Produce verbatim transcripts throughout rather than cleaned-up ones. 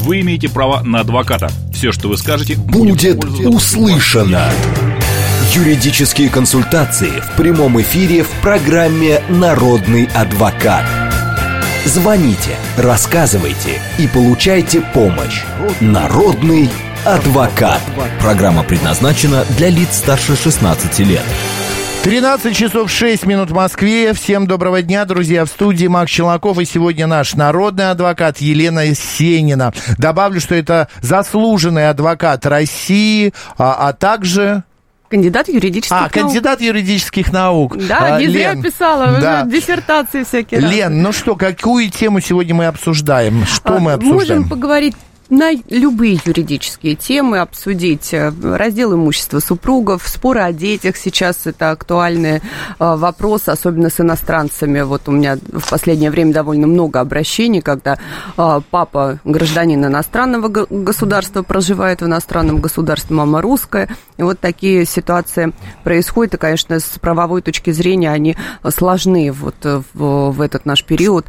вы имеете право на адвоката. Все, что вы скажете, будет, будет услышано. Юридические консультации в прямом эфире в программе «Народный адвокат». Звоните, рассказывайте и получайте помощь. Народный адвокат. Программа предназначена для лиц старше шестнадцати лет. тринадцать часов шесть минут в Москве. Всем доброго дня, друзья. В студии Макс Челноков. И сегодня наш народный адвокат Елена Сенина. Добавлю, что это заслуженный адвокат России, а, а также... Кандидат юридических а, наук. А, кандидат юридических наук. Да, а, не зря Лен, писала, да. диссертации всякие. Лен, разные. Ну что, какую тему сегодня мы обсуждаем? Что а, мы обсуждаем? Можем поговорить на любые юридические темы, обсудить раздел имущества супругов, споры о детях. Сейчас это актуальный вопрос, особенно с иностранцами. Вот у меня в последнее время довольно много обращений, когда папа гражданин иностранного государства проживает в иностранном государстве, мама русская. И вот такие ситуации происходят. И, конечно, с правовой точки зрения они сложны вот в, в этот наш период.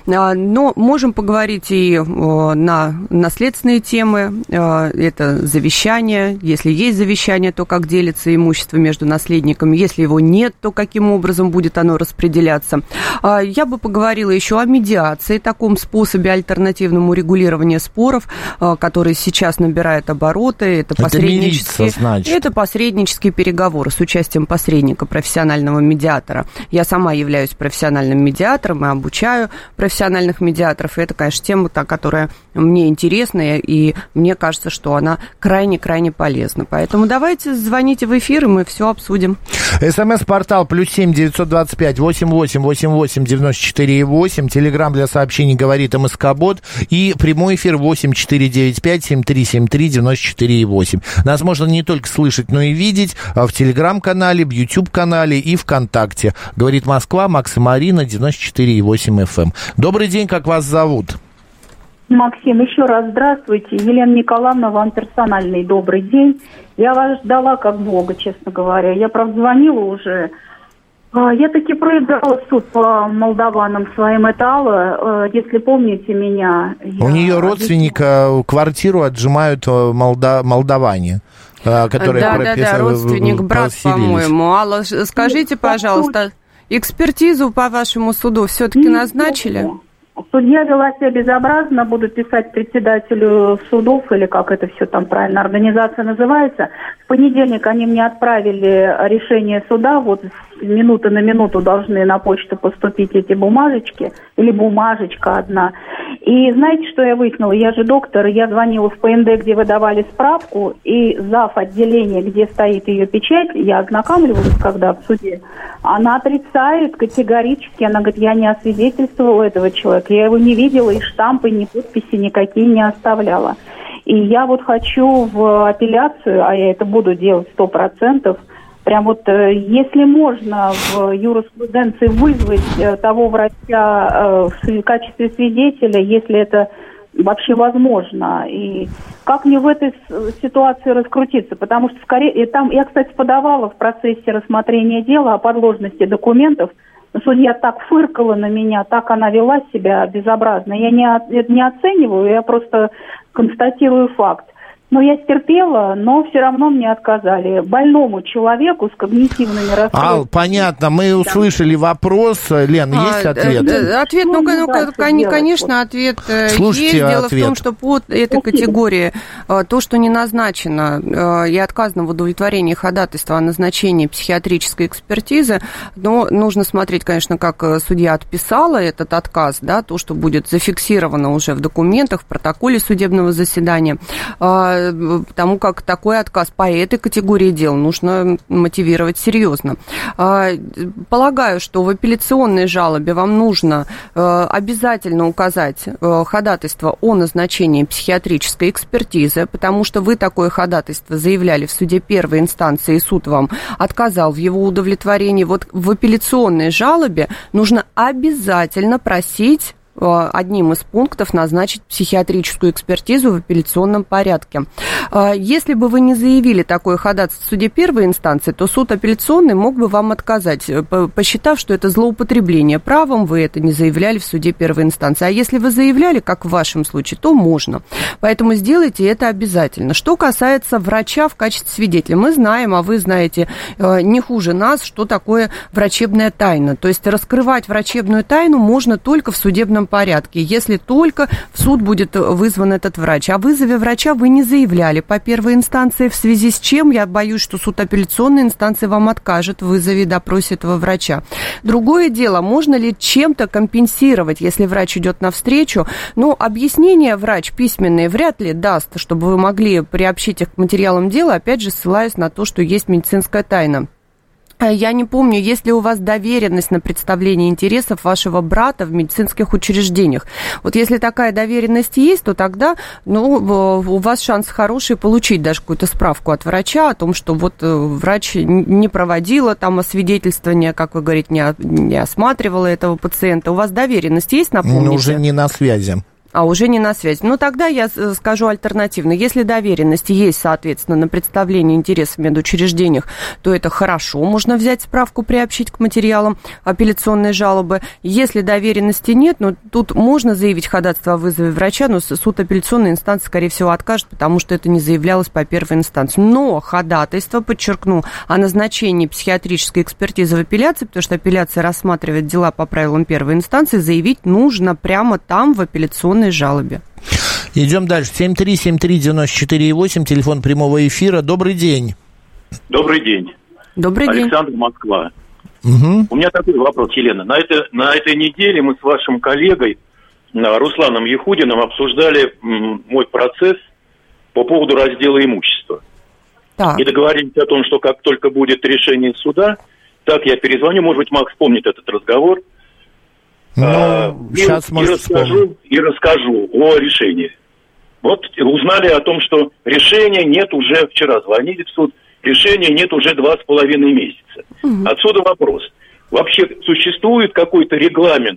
Но можем поговорить и на наследство, темы, это завещание, если есть завещание, то как делится имущество между наследниками, если его нет, то каким образом будет оно распределяться. Я бы поговорила еще о медиации, таком способе альтернативному регулирования споров, который сейчас набирает обороты, это, это посреднические, мириться, это посреднические переговоры с участием посредника, профессионального медиатора. Я сама являюсь профессиональным медиатором и обучаю профессиональных медиаторов, и это, конечно, тема, которая мне интересна, и мне кажется, что она крайне-крайне полезна. Поэтому давайте звоните в эфир, и мы все обсудим. СМС-портал плюс семь девятьсот двадцать пять восемь восемь восемь восемь девяносто четыре восемь. Телеграм для сообщений говорит МСК-бот. И прямой эфир восемь четыре девять пять семь три семь три девяносто четыре восемь. Нас можно не только слышать, но и видеть в Телеграм-канале, в YouTube-канале и ВКонтакте. Говорит Москва, Макс и Марина, девяносто четыре восемь эф эм. Добрый день, как вас зовут? Максим, еще раз здравствуйте. Елена Николаевна, вам персональный добрый день. Я вас ждала как Бога, честно говоря. Я, правда, звонила уже. Я таки проиграла суд по молдаванам своим, это Алла. Если помните меня... У я... нее родственника квартиру отжимают молда... молдаване. Которые да, да, да, родственник, брат, по-моему. Алла, скажите, пожалуйста, экспертизу по вашему суду все-таки назначили? Судья вела себя безобразно, буду писать председателю судов, или как это все там правильно, организация называется. В понедельник они мне отправили решение суда, вот с минуты на минуту должны на почту поступить эти бумажечки, или бумажечка одна. И знаете, что я выяснила? Я же доктор, я звонила в Пэ Эн Дэ, где выдавали справку, и зав. Отделение, где стоит ее печать, я ознакомливалась, когда в суде, она отрицает категорически, она говорит, я не освидетельствовала этого человека, я его не видела, и штампы, ни подписи никакие не оставляла. И я вот хочу в апелляцию, а я это буду делать сто процентов, прям вот, если можно в юриспруденции вызвать того врача в качестве свидетеля, если это вообще возможно, и как мне в этой ситуации раскрутиться, потому что скорее, и там, я, кстати, подавала в процессе рассмотрения дела о подложности документов, судья так фыркала на меня, так она вела себя безобразно, я не, это не оцениваю, я просто констатирую факт. Но я стерпела, но все равно мне отказали. Больному человеку с когнитивными расстройствами. Ал, понятно, мы услышали да. вопрос. Лен, а, есть ответ? Да, ответ, ну, ну, ну конечно, ответ Слушайте, есть. Дело ответ. в том, что по этой категории то, что не назначено и отказано в удовлетворении ходатайства о назначении психиатрической экспертизы, но нужно смотреть, конечно, как судья отписала этот отказ, да, то, что будет зафиксировано уже в документах, в протоколе судебного заседания. Потому как такой отказ по этой категории дел нужно мотивировать серьезно. Полагаю, что в апелляционной жалобе вам нужно обязательно указать ходатайство о назначении психиатрической экспертизы, потому что вы такое ходатайство заявляли в суде первой инстанции, и суд вам отказал в его удовлетворении. Вот в апелляционной жалобе нужно обязательно просить одним из пунктов назначить психиатрическую экспертизу в апелляционном порядке. Если бы вы не заявили такое ходатайство в суде первой инстанции, то суд апелляционный мог бы вам отказать, посчитав, что это злоупотребление правом, вы это не заявляли в суде первой инстанции. А если вы заявляли, как в вашем случае, то можно. Поэтому сделайте это обязательно. Что касается врача в качестве свидетеля, мы знаем, а вы знаете не хуже нас, что такое врачебная тайна. То есть раскрывать врачебную тайну можно только в судебном порядке, если только в суд будет вызван этот врач. О вызове врача вы не заявляли по первой инстанции, в связи с чем я боюсь, что суд апелляционной инстанции вам откажет в вызове и допросе этого врача. Другое дело, можно ли чем-то компенсировать, если врач идет навстречу. Ну, объяснение врач письменные вряд ли даст, чтобы вы могли приобщить их к материалам дела, опять же, ссылаясь на то, что есть медицинская тайна. Я не помню, есть ли у вас доверенность на представление интересов вашего брата в медицинских учреждениях. Вот если такая доверенность есть, то тогда, ну, у вас шанс хороший получить даже какую-то справку от врача о том, что вот врач не проводила там освидетельствование, как вы говорите, не, не осматривала этого пациента. У вас доверенность есть, напомните? Ну, уже не на связи. А уже не на связи. Ну, тогда я скажу альтернативно. Если доверенность есть, соответственно, на представление интересов в медучреждениях, то это хорошо. Можно взять справку, приобщить к материалам апелляционной жалобы. Если доверенности нет, ну, тут можно заявить ходатайство о вызове врача, но суд апелляционной инстанции, скорее всего, откажет, потому что это не заявлялось по первой инстанции. Но ходатайство, подчеркну, о назначении психиатрической экспертизы в апелляции, потому что апелляция рассматривает дела по правилам первой инстанции, заявить нужно прямо там, в апелляционной жалобе. Идем дальше. семь три семь три девять четыре восемь, телефон прямого эфира. Добрый день. Добрый день. Добрый день. Александр, Москва. Угу. У меня такой вопрос, Елена. На, это, на этой неделе мы с вашим коллегой Русланом Яхудиным обсуждали мой процесс по поводу раздела имущества. Так. И договорились о том, что как только будет решение суда, так я перезвоню. Может быть, Макс помнит этот разговор. Ну, а, сейчас, и, может, и расскажу, и расскажу о решении. Вот узнали о том, что решения нет уже, вчера звонили в суд, решения нет уже два с половиной месяца. Угу. Отсюда вопрос. Вообще существует какой-то регламент,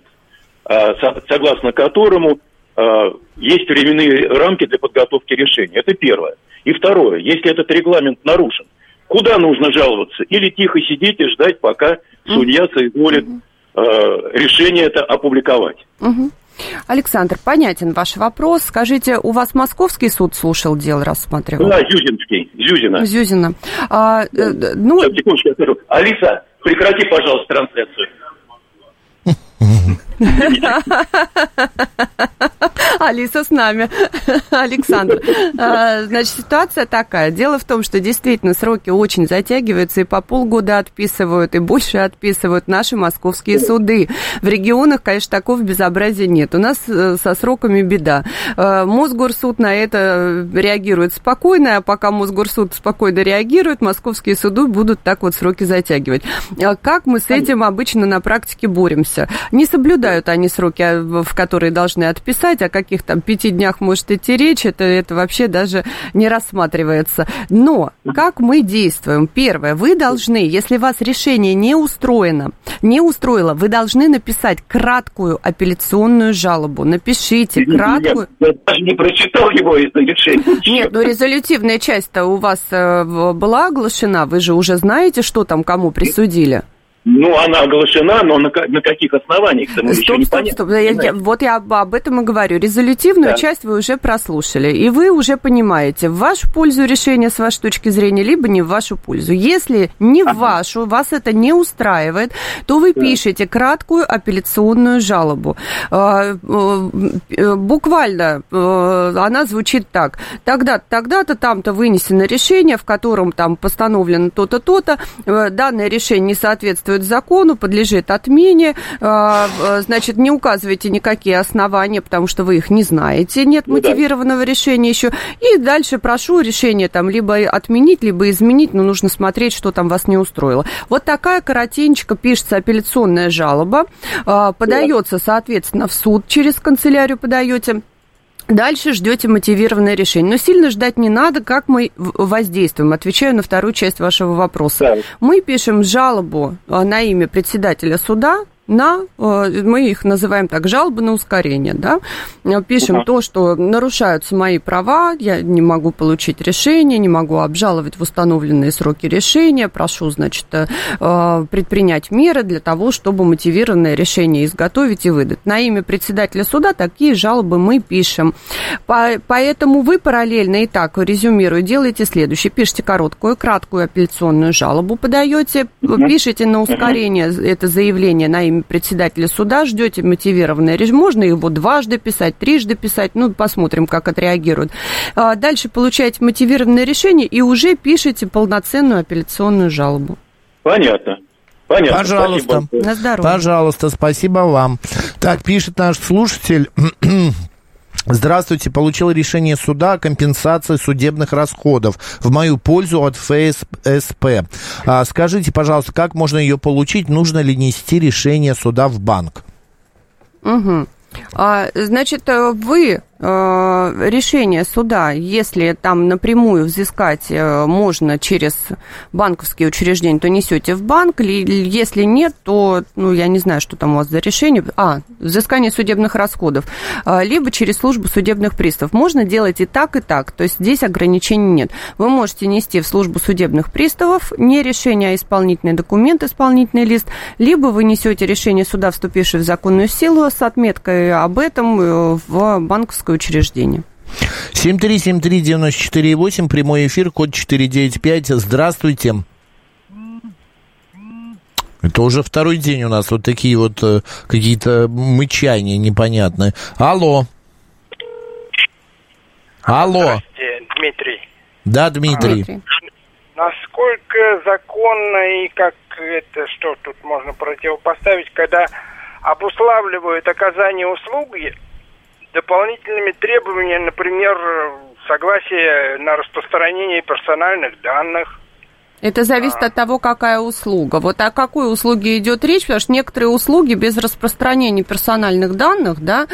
а, со, согласно которому а, есть временные рамки для подготовки решения? Это первое. И второе. Если этот регламент нарушен, куда нужно жаловаться? Или тихо сидеть и ждать, пока угу. судья соизволит угу. решение это опубликовать. Угу. Александр, понятен ваш вопрос. Скажите, у вас московский суд слушал дело, рассматривал? Да, Зюзинский, Зюзина. Зюзина. А, да. э, ну... Сейчас, секундочку, я скажу. Алиса, прекрати, пожалуйста, трансляцию. Алиса с нами. Александр. Значит, ситуация такая. Дело в том, что действительно сроки очень затягиваются, и по полгода отписывают, и больше отписывают наши московские суды. В регионах, конечно, такого безобразия нет. У нас со сроками беда. Мосгорсуд на это реагирует спокойно, а пока Мосгорсуд спокойно реагирует, московские суды будут так вот сроки затягивать. Как мы с этим обычно на практике боремся? Не соблюдают они сроки, в которые должны отписать, о каких там пяти днях может идти речь, это, это вообще даже не рассматривается. Но как мы действуем? Первое, вы должны, если вас решение не устроено, не устроило, вы должны написать краткую апелляционную жалобу. Напишите краткую... Я, я даже не прочитал его из решения. Нет, ну резолютивная часть-то у вас была оглашена, вы же уже знаете, что там кому присудили. Ну, она оглашена, но на, на каких основаниях? Стоп, стоп, стоп, стоп. Я, я, вот я об этом и говорю. Резолютивную да. часть вы уже прослушали, и вы уже понимаете, в вашу пользу решение с вашей точки зрения, либо не в вашу пользу. Если не ага. в вашу, вас это не устраивает, то вы да. пишете краткую апелляционную жалобу. Буквально она звучит так. Тогда-то, тогда-то, там-то вынесено решение, в котором там постановлено то-то, то-то. Данное решение не соответствует закону, подлежит отмене, значит, не указывайте никакие основания, потому что вы их не знаете, нет ну, мотивированного да. решения еще, и дальше прошу решение там либо отменить, либо изменить, но нужно смотреть, что там вас не устроило. Вот такая коротенечко пишется апелляционная жалоба, подается, соответственно, в суд, через канцелярию подаете. Дальше ждете мотивированное решение. Но сильно ждать не надо, как мы воздействуем. Отвечаю на вторую часть вашего вопроса. Да. Мы пишем жалобу на имя председателя суда, на, мы их называем так, жалобы на ускорение, да, пишем uh-huh. то, что нарушаются мои права, я не могу получить решение, не могу обжаловать в установленные сроки решения, прошу, значит, предпринять меры для того, чтобы мотивированное решение изготовить и выдать. На имя председателя суда такие жалобы мы пишем. Поэтому вы параллельно и так, резюмирую, делаете следующее. Пишите короткую, краткую апелляционную жалобу, подаете, uh-huh. пишите на ускорение uh-huh. это заявление на имя председателя суда, ждете мотивированное решение. Можно его дважды писать, трижды писать, ну, посмотрим, как отреагируют. Дальше получаете мотивированное решение и уже пишете полноценную апелляционную жалобу. Понятно. Понятно. Пожалуйста. На здоровье. Пожалуйста, спасибо вам. Так, пишет наш слушатель... Здравствуйте, получил решение суда о компенсации судебных расходов в мою пользу от эф эс эс пэ. А, скажите, пожалуйста, как можно ее получить? Нужно ли нести решение суда в банк? Угу. А, значит, вы решение суда, если там напрямую взыскать можно через банковские учреждения, то несете в банк, если нет, то, ну, я не знаю, что там у вас за решение, а, взыскание судебных расходов, либо через службу судебных приставов. Можно делать и так, и так, то есть здесь ограничений нет. Вы можете нести в службу судебных приставов не решение, а исполнительный документ, исполнительный лист, либо вы несете решение суда, вступившее в законную силу, с отметкой об этом в банковское учреждение. семь три семь три девять четыре восемь, прямой эфир, код четыре девять пять. Здравствуйте. Это уже второй день у нас вот такие вот э, какие-то мычания непонятные. Алло. Алло. Здравствуйте, Дмитрий. Да, Дмитрий. Дмитрий. Насколько законно и как это, что тут можно противопоставить, когда обуславливают оказание услуги дополнительными требованиями, например, согласие на распространение персональных данных? Это зависит от того, какая услуга. Вот о какой услуге идет речь, потому что некоторые услуги без распространения персональных данных, да,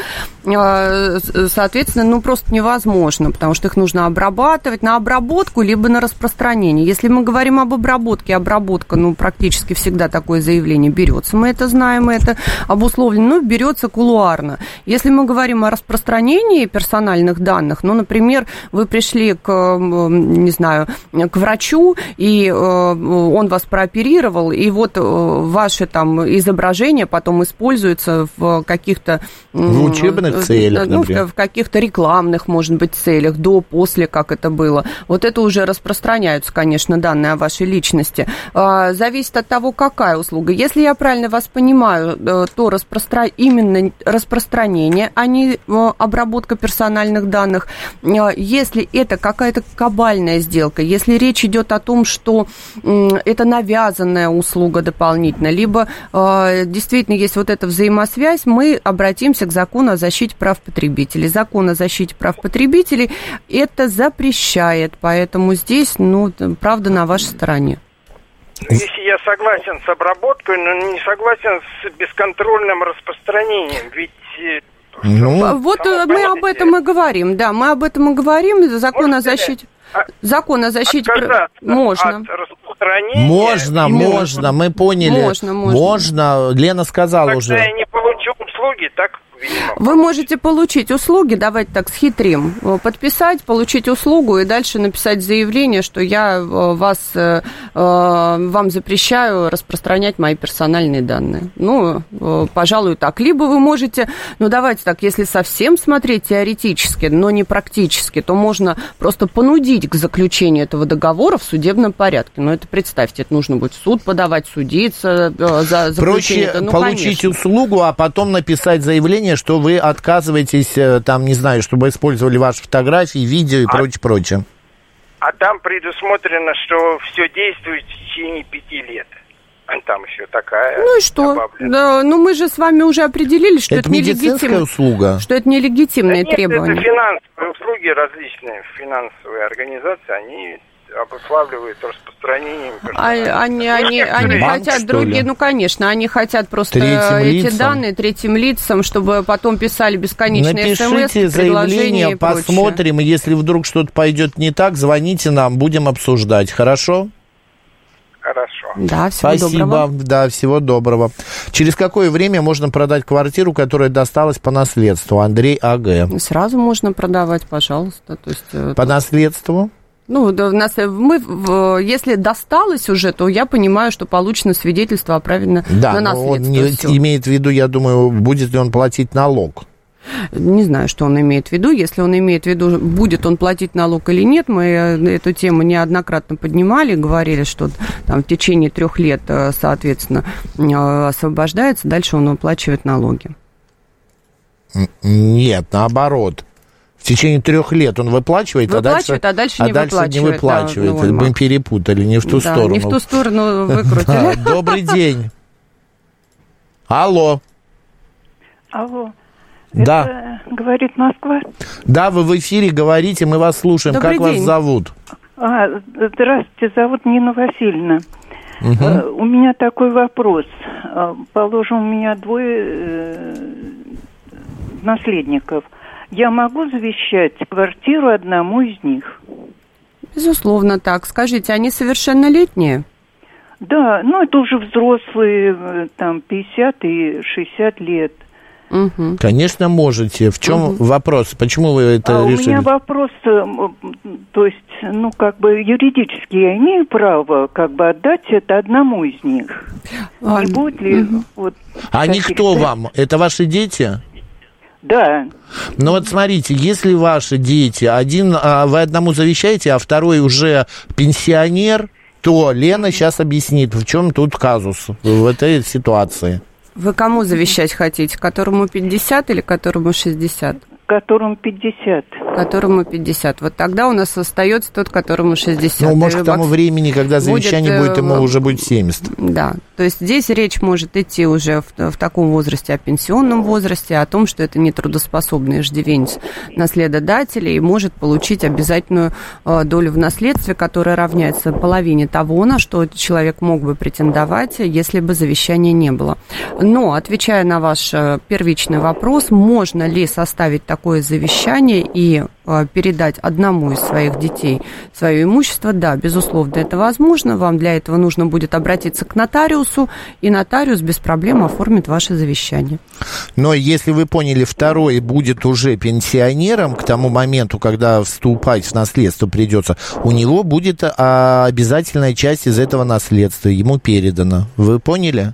соответственно, ну, просто невозможно, потому что их нужно обрабатывать на обработку, либо на распространение. Если мы говорим об обработке, обработка, ну, практически всегда такое заявление берется, мы это знаем, это обусловлено, ну, берется кулуарно. Если мы говорим о распространении персональных данных, ну, например, вы пришли к, не знаю, к врачу, и он вас прооперировал, и вот ваши там изображения потом используются в каких-то... В учебных целях, ну, например. в каких-то рекламных, может быть, целях, до, после, как это было. Вот это уже распространяются, конечно, данные о вашей личности. Зависит от того, какая услуга. Если я правильно вас понимаю, то распростра... именно распространение, а не обработка персональных данных. Если это какая-то кабальная сделка, если речь идет о том, что это навязанная услуга дополнительно, либо э, действительно есть вот эта взаимосвязь, мы обратимся к закону о защите прав потребителей. Закон о защите прав потребителей это запрещает, поэтому здесь, ну, правда на вашей стороне. Если я согласен с обработкой, но не согласен с бесконтрольным распространением, ведь... Ну, вот мы об этом и говорим, да, мы об этом и говорим, закон о защите... Закон о защите... Можно. Можно, можно, мы поняли. Можно, можно. Можно. Лена сказала Когда уже. я не получу услуги, так, видимо. Вы можете получить услуги, давайте так схитрим, подписать, получить услугу и дальше написать заявление, что я вас, вам запрещаю распространять мои персональные данные. Ну, пожалуй, так. Либо вы можете, ну, давайте так, если совсем смотреть теоретически, но не практически, то можно просто понудить к заключению этого договора в судебном порядке. Но это, представьте, это нужно будет в суд подавать, судиться за заключение. Проще ну, получить конечно. услугу, а потом написать заявление, что вы отказываетесь, там, не знаю, чтобы использовали ваши фотографии, видео и а, прочее, прочее. А там предусмотрено, что все действует в течение пяти лет. А там еще такая... Ну и что? Да, ну мы же с вами уже определили, что это, это медицинская услуга? Что это нелегитимные да нет, требования. Это финансовые услуги, различные финансовые организации, они... обуславливают распространением. А, они они, они Банк, хотят другие, ли? ну, конечно, они хотят просто третьим эти лицам. данные третьим лицам, чтобы потом писали бесконечные смс, Напишите заявление, посмотрим, и если вдруг что-то пойдет не так, звоните нам, будем обсуждать, хорошо? Хорошо. Да, всего Спасибо, доброго. да, всего доброго. Через какое время можно продать квартиру, которая досталась по наследству? Андрей АГ. Сразу можно продавать, пожалуйста. То есть, По наследству? Ну, да, нас, мы, в, если досталось уже, то я понимаю, что получено свидетельство о праве на, да, на наследство. наследство. Он не, Всё. имеет в виду, я думаю, будет ли он платить налог. Не знаю, что он имеет в виду. Если он имеет в виду, будет он платить налог или нет, мы эту тему неоднократно поднимали, говорили, что там в течение трех лет, соответственно, освобождается, дальше он уплачивает налоги. Нет, наоборот. В течение трех лет он выплачивает, выплачивает а дальше, а дальше не а дальше выплачивает. не выплачивает. Да, ну, Мы перепутали, не в ту да, сторону. Не в ту сторону выкрутили. Да, добрый день. Алло. Алло. Да. Это говорит Москва? Да, вы в эфире говорите, мы вас слушаем. Добрый как день. вас зовут? А, здравствуйте, зовут Нина Васильевна. Угу. Uh, у меня такой вопрос. Uh, положим, у меня двое uh, наследников. Я могу завещать квартиру одному из них? Безусловно, так. Скажите, они совершеннолетние? Да, ну это уже взрослые, там, пятьдесят и шестьдесят лет. Угу. Конечно, можете. В чем угу. вопрос? Почему вы это а решили? У меня вопрос, то есть, ну, как бы юридически я имею право как бы отдать это одному из них? А, Не будет ли угу. вот... Они кто вам? Это ваши дети? Да. Ну вот смотрите, если ваши дети, один вы одному завещаете, а второй уже пенсионер, то Лена сейчас объяснит, в чем тут казус в этой ситуации. Вы кому завещать хотите? Которому пятьдесят или которому шестьдесят? Которому пятьдесят. Которому пятьдесят. Вот тогда у нас остается тот, которому шестьдесят. Ну, может, к тому времени, когда завещание будет, будет ему уже будет семьдесят. Да. То есть здесь речь может идти уже в, в таком возрасте о пенсионном возрасте, о том, что это нетрудоспособный иждивенец наследодателя и может получить обязательную э, долю в наследстве, которая равняется половине того, на что человек мог бы претендовать, если бы завещания не было. Но, отвечая на ваш э, первичный вопрос, можно ли составить такое завещание и э, передать одному из своих детей свое имущество, да, безусловно, это возможно. Вам для этого нужно будет обратиться к нотариусу, и нотариус без проблем оформит ваше завещание. Но если вы поняли, второй будет уже пенсионером к тому моменту, когда вступать в наследство придется, у него будет а, обязательная часть из этого наследства, ему передана. Вы поняли?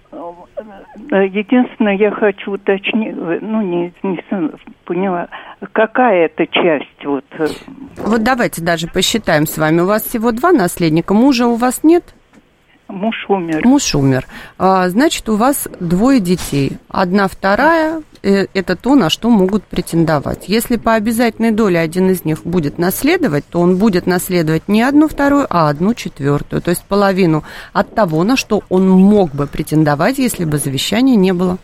Единственное, я хочу уточнить, ну, не, не поняла, какая это часть? Вот. Вот давайте даже посчитаем с вами. У вас всего два наследника, мужа у вас нет? Муж умер. Муж умер. А, значит, у вас двое детей. Одна вторая э, – это то, на что могут претендовать. Если по обязательной доле один из них будет наследовать, то он будет наследовать не одну вторую, а одну четвертую. То есть половину от того, на что он мог бы претендовать, если бы завещания не было.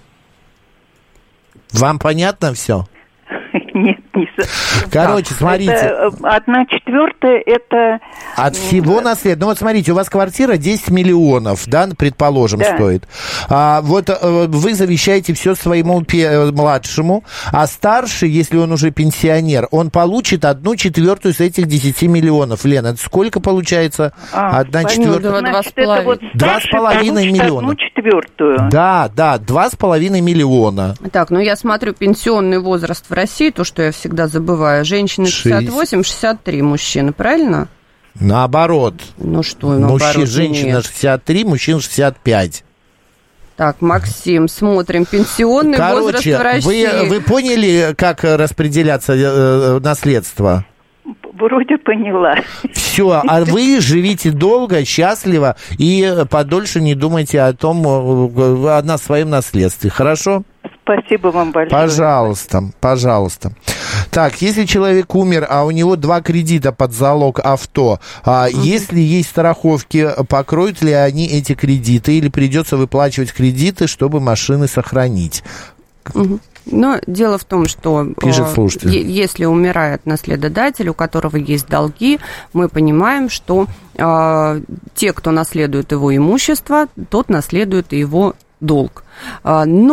Вам понятно все? Нет, не Короче, смотрите. Это одна четвертая, это... От всего наследия. Ну, вот смотрите, у вас квартира десять миллионов, да, предположим, да. стоит. А, вот вы завещаете все своему младшему, а старший, если он уже пенсионер, он получит одну четвертую с этих десяти миллионов. Лена, это сколько получается? А, одна четвертая? Значит, это вот два с половиной миллиона. Одну четвертую. Да, да, два с половиной миллиона. Так, ну я смотрю, пенсионный возраст в России, то, что я всегда забываю, женщины шестьдесят восемь, шестьдесят три мужчины, правильно? Наоборот. Ну что, наоборот, Мужчина, женщина шестьдесят три, мужчина шестьдесят пять. Так, Максим, смотрим. Пенсионный Короче, возраст в России. Вы, вы поняли, как распределяться э, наследство? Вроде поняла. Все, а вы живите долго, счастливо и подольше не думайте о том, о, о своем наследстве. Хорошо? Спасибо вам большое. Пожалуйста, пожалуйста. Так, если человек умер, а у него два кредита под залог авто, а угу. если есть страховки, покроют ли они эти кредиты или придется выплачивать кредиты, чтобы машины сохранить? Угу. Но дело в том, что Пишет слушатель. если умирает наследодатель, у которого есть долги, мы понимаем, что э, те, кто наследует его имущество, тот наследует и его долг. Но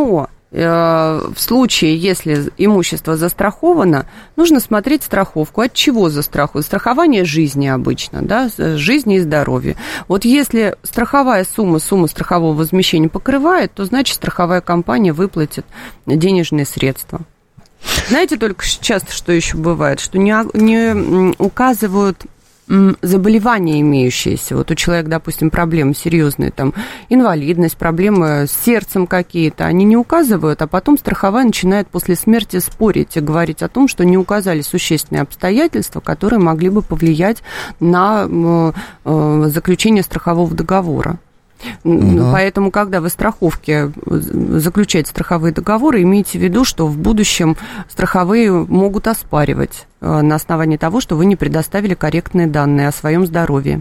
В случае, если имущество застраховано, нужно смотреть страховку. От чего застраховано? Страхование жизни обычно, да, жизни и здоровья. Вот если страховая сумма, сумма страхового возмещения покрывает, то значит страховая компания выплатит денежные средства. Знаете, только часто что еще бывает, что не, не указывают заболевания имеющиеся. Вот у человека, допустим, проблемы серьезные, там, инвалидность, проблемы с сердцем какие-то, они не указывают, а потом страховая начинает после смерти спорить и говорить о том, что не указали существенные обстоятельства, которые могли бы повлиять на э, заключение страхового договора. Uh-huh. Поэтому, когда вы страховки заключаете страховые договоры, имейте в виду, что в будущем страховые могут оспаривать на основании того, что вы не предоставили корректные данные о своем здоровье.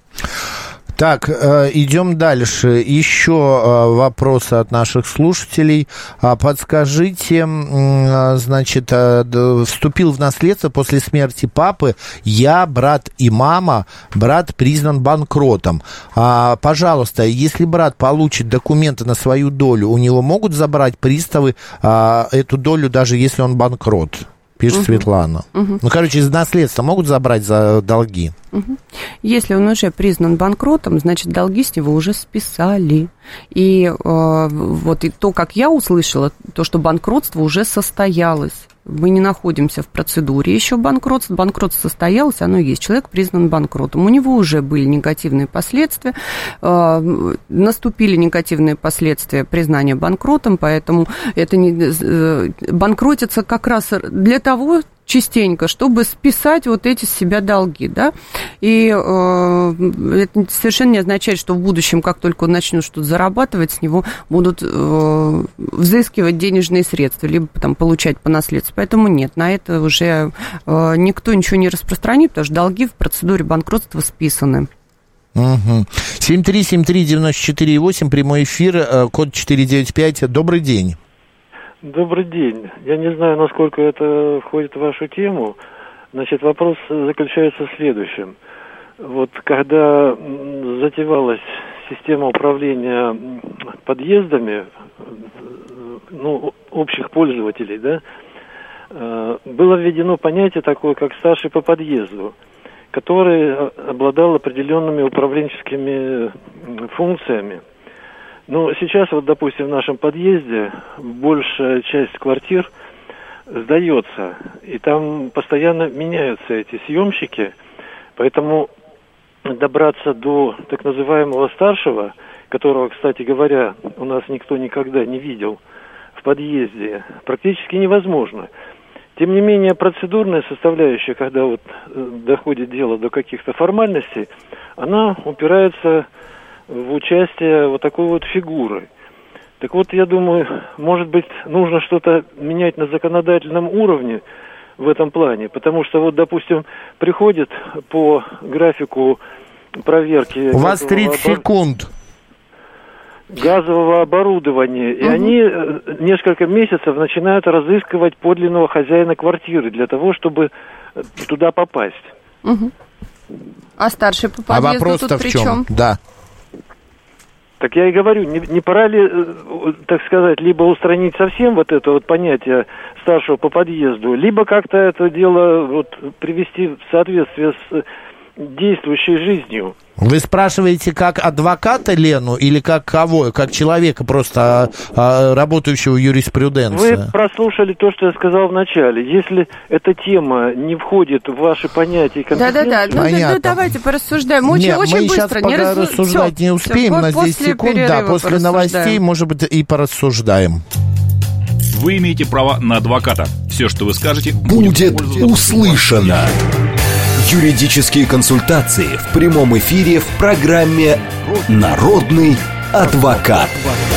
Так, идем дальше. Еще вопросы от наших слушателей. Подскажите, значит, вступил в наследство после смерти папы я, брат и мама. Брат признан банкротом. Пожалуйста, если брат получит документы на свою долю, у него могут забрать приставы эту долю, даже если он банкрот? Пишет угу. Светлана. Угу. Ну, короче, из наследства могут забрать за долги? Угу. Если он уже признан банкротом, значит, долги с него уже списали. И э, вот и то, как я услышала, то, что банкротство уже состоялось. Мы не находимся в процедуре еще банкротства. Банкротство состоялось, оно есть. Человек признан банкротом. У него уже были негативные последствия. Э, наступили негативные последствия признания банкротом, поэтому это не, э, банкротится как раз для того, частенько, чтобы списать вот эти с себя долги, да, и э, это совершенно не означает, что в будущем, как только он начнет что-то зарабатывать, с него будут э, взыскивать денежные средства, либо там получать по наследству, поэтому нет, на это уже э, никто ничего не распространит, потому что долги в процедуре банкротства списаны. Угу. семь три семь три девять четыре восемь, прямой эфир, код четыре девять пять, добрый день. Добрый день. Я не знаю, насколько это входит в вашу тему. Значит, вопрос заключается в следующем. Вот когда затевалась система управления подъездами, ну, общих пользователей, да, было введено понятие такое, как старший по подъезду, который обладал определенными управленческими функциями. Ну, сейчас вот, допустим, в нашем подъезде большая часть квартир сдается, и там постоянно меняются эти съемщики, поэтому добраться до так называемого старшего, которого, кстати говоря, у нас никто никогда не видел в подъезде, практически невозможно. Тем не менее, процедурная составляющая, когда вот доходит дело до каких-то формальностей, она упирается в участие вот такой вот фигуры. Так вот, я думаю, может быть, нужно что-то менять на законодательном уровне в этом плане, потому что вот, допустим, приходит по графику проверки... У вас тридцать секунд. Газового оборудования, угу. И они несколько месяцев начинают разыскивать подлинного хозяина квартиры для того, чтобы туда попасть. Угу. А старший по подъезду а вопрос-то тут в при чем? чем? Да. Так я и говорю, не, не пора ли, так сказать, либо устранить совсем вот это вот понятие старшего по подъезду, либо как-то это дело вот привести в соответствие с действующей жизнью. Вы спрашиваете как адвоката Лену или как кого? Как человека просто а, работающего в юриспруденции? Вы прослушали то, что я сказал в начале. Если эта тема не входит в ваши понятия и компетенции... Да-да-да, ну, да, да, давайте порассуждаем. Очень, Нет, очень мы быстро. сейчас пока не рассуждать все, не успеем, все, на десять секунд. Да, после новостей, может быть, и порассуждаем. Вы имеете право на адвоката. Все, что вы скажете, будет, будет услышано. Юридические консультации в прямом эфире в программе «Народный адвокат».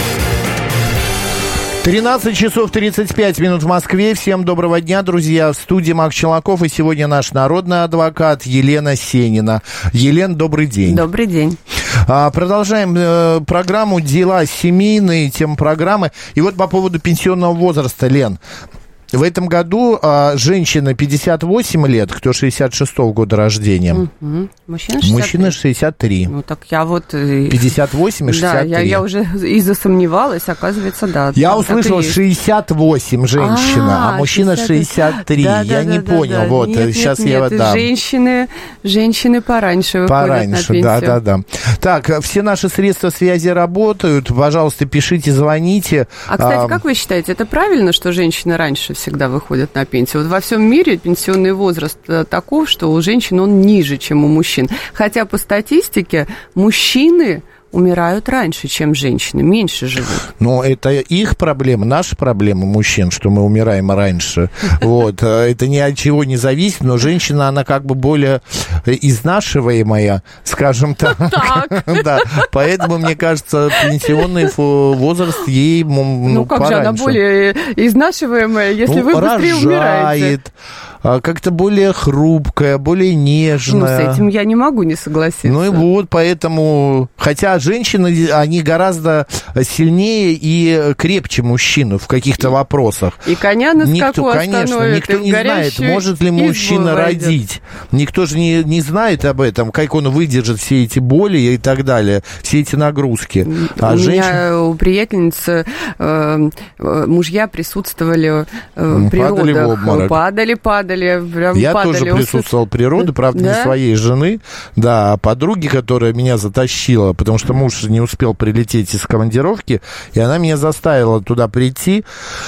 тринадцать часов тридцать пять минут в Москве. Всем доброго дня, друзья. В студии Макс Челноков. И сегодня наш народный адвокат Елена Сенина. Елена, добрый день. Добрый день. Продолжаем э, программу «Дела семейные», тема программы. И вот по поводу пенсионного возраста, Лен. В этом году а, женщина пятьдесят восемь лет, кто шестьдесят шестого года рождения. Угу. Мужчина шестьдесят три. Мужчина шестьдесят три. Ну, так я вот... пятьдесят восемь и шестьдесят три. Да, я, я уже и засомневалась, оказывается, да. Я услышал шестьдесят восемь женщина, а, а мужчина шестьдесят три. Да, я да, не да, понял. Да. Вот, нет, сейчас нет, я... Нет, да. женщины, женщины пораньше выходят пораньше, на пенсию. Да, да, да. Так, все наши средства связи работают. Пожалуйста, пишите, звоните. А, кстати, а... как вы считаете, это правильно, что женщины раньше всегда выходят на пенсию? Вот во всем мире пенсионный возраст таков, что у женщин он ниже, чем у мужчин. Хотя по статистике мужчины умирают раньше, чем женщины, меньше живут. Но это их проблема, наша проблема, мужчин, что мы умираем раньше. Вот. Это ни от чего не зависит, но женщина, она как бы более изнашиваемая, скажем так. Да. Поэтому, мне кажется, пенсионный возраст ей пораньше. Ну, как же она более изнашиваемая, если вы быстрее умираете? Как-то более хрупкая, более нежная. Ну, с этим я не могу не согласиться. Ну и вот, поэтому... Хотя женщины, они гораздо сильнее и крепче мужчин в каких-то вопросах. И коня на скаку никто, конечно, никто не знает, может ли мужчина родить. Никто же не, не знает об этом, как он выдержит все эти боли и так далее, все эти нагрузки. А у женщин... меня у приятельницы э, мужья присутствовали э, при падали родах. В обморок. Падали, падали. Прям я падали, тоже присутствовал при родах, правда, да? Не своей жены, да, а подруги, которая меня затащила, потому что муж не успел прилететь из командировки, и она меня заставила туда прийти.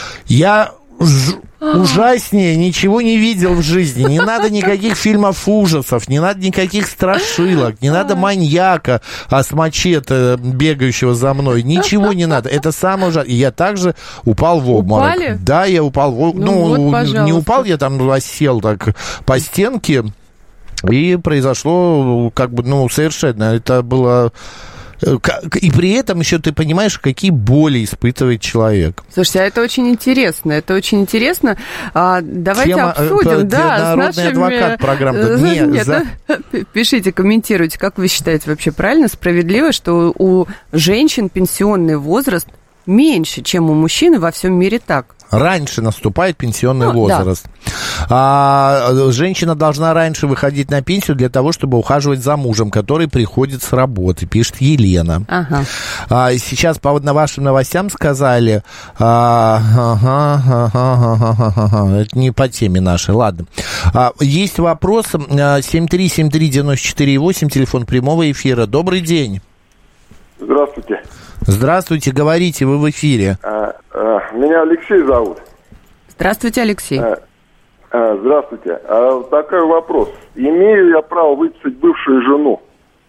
Я ж... ужаснее ничего не видел в жизни. Не надо никаких фильмов ужасов, не надо никаких страшилок, не надо маньяка а с мачете, бегающего за мной. Ничего не надо. Это самое ужасное. И я также упал в обморок. Упали? Да, я упал в обморок. Ну, ну вот, не упал, я там осел так по стенке. И произошло как бы, ну, совершенно. Это было... И при этом еще ты понимаешь, какие боли испытывает человек. Слушайте, а это очень интересно. Это очень интересно. А, давайте Тема, обсудим. Да, народный с нашими... адвокат программы. Нет, Нет за... Пишите, комментируйте. Как вы считаете, вообще правильно, справедливо, что у женщин пенсионный возраст меньше, чем у мужчин, и во всем мире так? Раньше наступает пенсионный ну, возраст. Да. А, женщина должна раньше выходить на пенсию для того, чтобы ухаживать за мужем, который приходит с работы, пишет Елена. Ага. А, сейчас по вашим новостям сказали... А, ага, ага, ага, ага, это не по теме нашей, ладно. А, есть вопрос. семь три семь три девять четыре восемь, телефон прямого эфира. Добрый день. Здравствуйте. Здравствуйте, говорите, вы в эфире. А, а, меня Алексей зовут. Здравствуйте, Алексей. А, а, здравствуйте. А, такой вопрос. Имею я право выписать бывшую жену?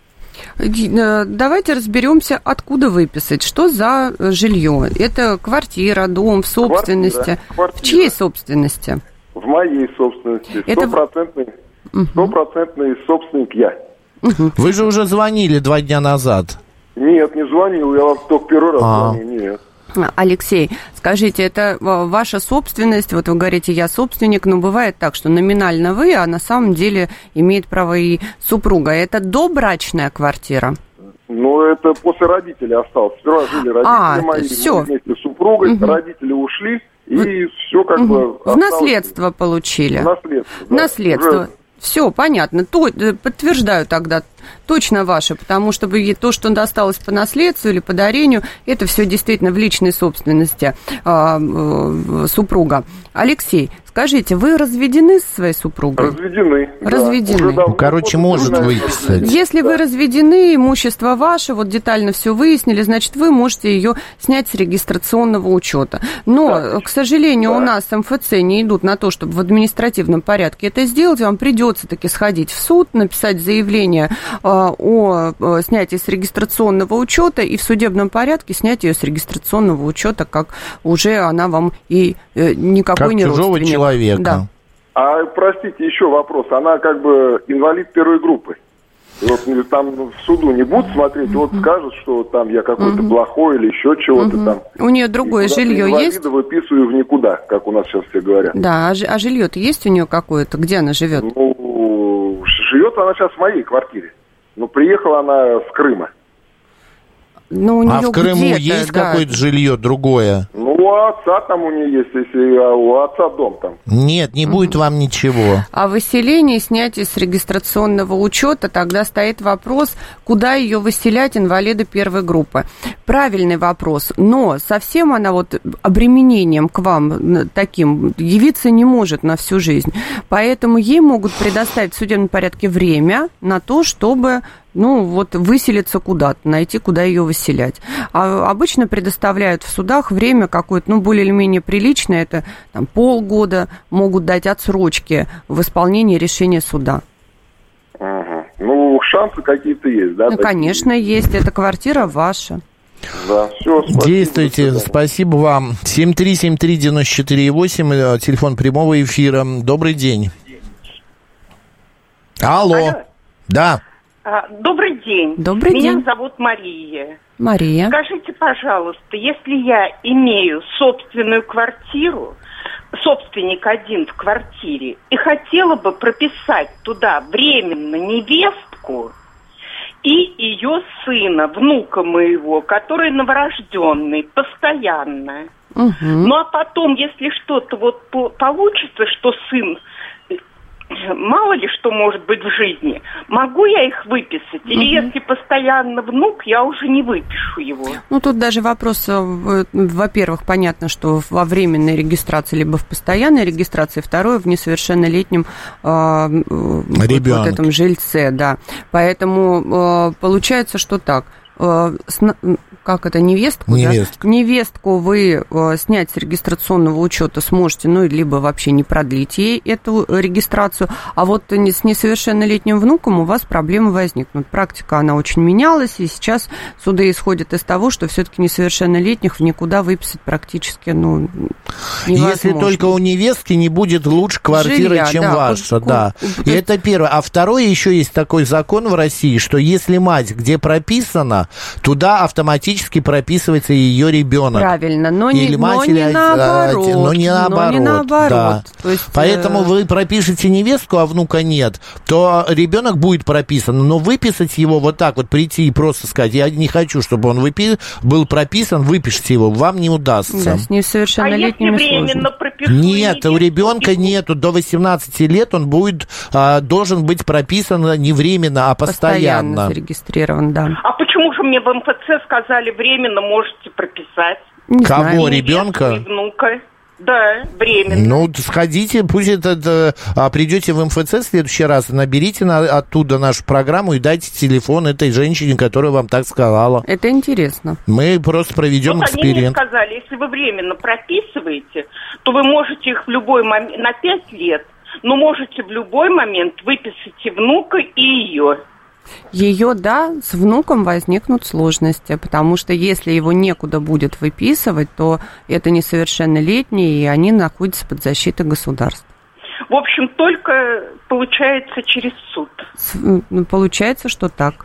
Давайте разберемся, откуда выписать. Что за жилье? Это квартира, дом, в собственности? Квартира, квартира. В чьей собственности? В моей собственности. Это... Стопроцентный, стопроцентный собственник я. Угу. Вы же уже звонили два дня назад. Нет, не звонил, я вам только первый раз а. звонил, нет. Алексей, скажите, это ваша собственность, вот вы говорите, я собственник, но бывает так, что номинально вы, а на самом деле имеет право и супруга. Это добрачная квартира? Ну, это после родителей осталось. Сперва жили родители а, мои все. Вместе с супругой, угу. Родители ушли, и вы... все как угу. бы осталось. В наследство получили? В наследство, да. Наследство. Уже... Все, понятно. То, подтверждаю тогда, точно ваше, потому что то, что досталось по наследству или по дарению, это все действительно в личной собственности а, а, супруга. Алексей, скажите, вы разведены со своей супругой? Разведены. Разведены. Да. Ну, короче, может выписать. Если да. вы разведены, имущество ваше, вот детально все выяснили, значит, вы можете ее снять с регистрационного учета. Но, да. к сожалению, да. у нас эм эф цэ не идут на то, чтобы в административном порядке это сделать. Вам придется таки сходить в суд, написать заявление о снятии с регистрационного учета и в судебном порядке снять ее с регистрационного учета, как уже она вам и никакой как не чужого родственник. Человека. Да. А, простите, еще вопрос. Она как бы инвалид первой группы. И вот там в суду не будут смотреть, вот скажут, что там я какой-то плохой или еще чего-то там. У нее другое жилье есть? Выписываю в никуда, как у нас сейчас все говорят. Да, а, а жилье-то есть у нее какое-то? Где она живет? Ну, живет она сейчас в моей квартире. Но приехала она с Крыма. Ну, у нее а в Крыму есть да. какое-то жилье другое? Ну, у отца там у нее есть, если у отца дом там. Нет, не будет вам ничего. А выселение, снятие с регистрационного учета, тогда стоит вопрос, куда ее выселять, инвалиды первой группы. Правильный вопрос, но совсем она вот обременением к вам таким явиться не может на всю жизнь. Поэтому ей могут предоставить в судебном порядке время на то, чтобы... ну, вот выселиться куда-то, найти, куда ее выселять. А обычно предоставляют в судах время какое-то, ну, более или менее приличное, это там, полгода, могут дать отсрочки в исполнении решения суда. Ага. Ну, шансы какие-то есть, да? Ну, конечно, есть. Эта квартира ваша. Да, все, спасибо. Действуйте, спасибо вам. семь три семь три девять четыре восемь, телефон прямого эфира. Добрый день. Алло. Алло. Да. Добрый день. Добрый Меня день. Меня зовут Мария. Мария. Скажите, пожалуйста, если я имею собственную квартиру, собственник один в квартире, и хотела бы прописать туда временно невестку и ее сына, внука моего, который новорожденный, постоянно. Угу. Ну, а потом, если что-то вот получится, что сын... мало ли что может быть в жизни, могу я их выписать? Или угу. если постоянно внук, я уже не выпишу его? Ну, тут даже вопрос, во-первых, понятно, что во временной регистрации, либо в постоянной регистрации, второе, в несовершеннолетнем э, вот этом жильце, да. Поэтому э, получается, что так. Э, сна- как это, невестку, Невестка. да? Невестку вы э, снять с регистрационного учета сможете, ну, либо вообще не продлить ей эту регистрацию, а вот не, с несовершеннолетним внуком у вас проблемы возникнут. Практика, она очень менялась, и сейчас суды исходят из того, что все-таки несовершеннолетних в никуда выписать практически, ну, невозможно. Если только у невестки не будет лучше квартиры, жилья, чем да, ваша, пусть, да. пусть... И это первое. А второе, еще есть такой закон в России, что если мать где прописана, туда автоматически прописывается ее ребенок. Правильно, но не, или но мать, не или, наоборот. Но не наоборот. Но не наоборот. Да. То есть, Поэтому э... вы пропишете невестку, а внука нет, то ребенок будет прописан. Но выписать его вот так вот, прийти и просто сказать, я не хочу, чтобы он выпи... был прописан, выпишите его, вам не удастся. Да, с несовершеннолетними а если временно пропишу? Нет, у ребенка нету. До восемнадцати лет он будет, а, должен быть прописан не временно, а постоянно. Постоянно зарегистрирован, да. А почему же мне в эм эф цэ сказали, временно можете прописать? Не Кого, знаю. ребенка? И внука. Да, временно. Ну, сходите, пусть это, это а, придете в эм эф цэ в следующий раз, наберите на, оттуда нашу программу и дайте телефон этой женщине, которая вам так сказала. Это интересно. Мы просто проведем вот эксперимент. Они мне сказали, если вы временно прописываете, то вы можете их в любой момент, на пять лет, но можете в любой момент выписать и внука, и ее. Ее, да, с внуком возникнут сложности, потому что если его некуда будет выписывать, то это несовершеннолетние, и они находятся под защитой государства. В общем, только получается через суд. С, получается, что так.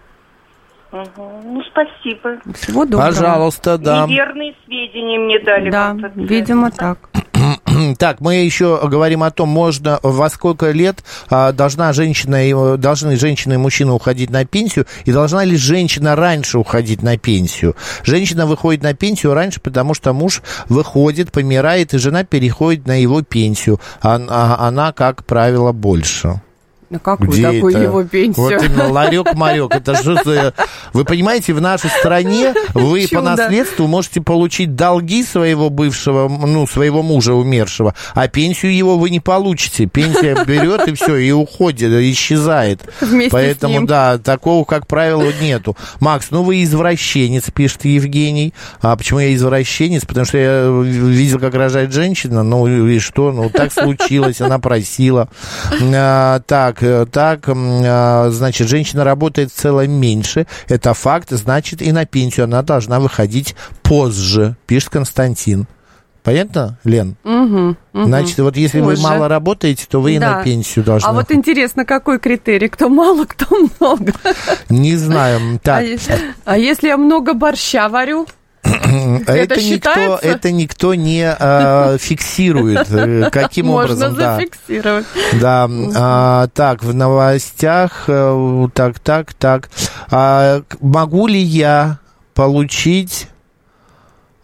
Угу. Ну, спасибо. Всего доброго. Пожалуйста, да. Неверные сведения мне дали. Да, видимо, так. Так, мы еще говорим о том, можно во сколько лет а, должна женщина, должны женщина и мужчина уходить на пенсию, и должна ли женщина раньше уходить на пенсию. Женщина выходит на пенсию раньше, потому что муж выходит, помирает, и жена переходит на его пенсию. А, а, она, как правило, больше. На какую Где такую это? его пенсию? Вот именно, ларек-марек. Это что за... Вы понимаете, в нашей стране вы Чудо. по наследству можете получить долги своего бывшего, ну, своего мужа умершего, а пенсию его вы не получите. Пенсия берет и все, и уходит, исчезает. Вместе Поэтому, с ним. да, такого, как правило, нету. Макс, ну вы извращенец, пишет Евгений. А почему я извращенец? Потому что я видел, как рожает женщина, ну и что? Ну, так случилось, она просила. А, так, так, значит, женщина работает в целом меньше, это факт, значит, и на пенсию она должна выходить позже, пишет Константин. Понятно, Лен? Угу, угу. Значит, вот если Позже. вы мало работаете, то вы и Да. на пенсию должны. А вот интересно, какой критерий? Кто мало, кто много? Не знаю. Так. А, а если я много борща варю? Это, Это никто, считается? это никто не э, фиксирует. Каким Можно образом, да. зафиксировать. Да, а, так, в новостях, э, так, так, так. А, могу ли я получить